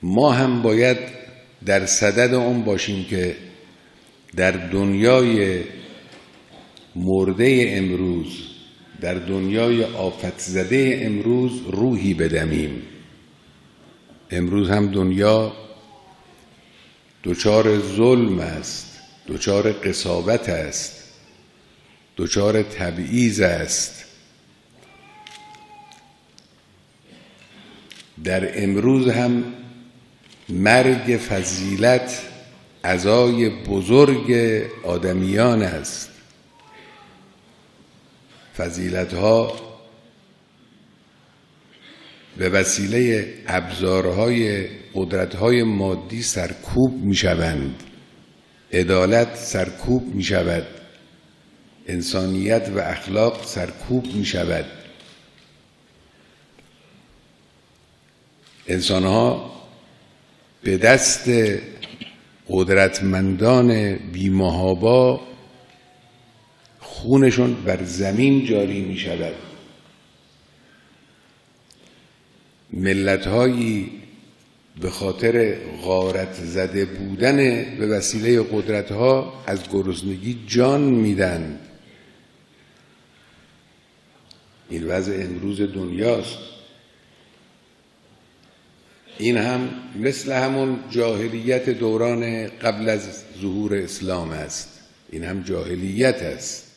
ما هم باید در صدد اون باشیم که در دنیای مرده امروز، در دنیای آفت زده امروز روحی بدمیم. امروز هم دنیا دچار ظلم است، دچار قساوت است، دچار تبعیض است. در امروز هم مرگ فضیلت عزای بزرگ آدمیان است. فضیلت‌ها به وسیله ابزارهای قدرت‌های مادی سرکوب می‌شوند، عدالت سرکوب می‌شود، انسانیت و اخلاق سرکوب می‌شود. انسان‌ها به دست قدرتمندان بی‌محابا خونشون بر زمین جاری می شود. ملت‌هایی به خاطر غارت زده بودن به وسیله قدرت‌ها از گرسنگی جان میدن. این وضع امروز دنیاست. این هم مثل همون جاهلیت دوران قبل از ظهور اسلام است. این هم جاهلیت است.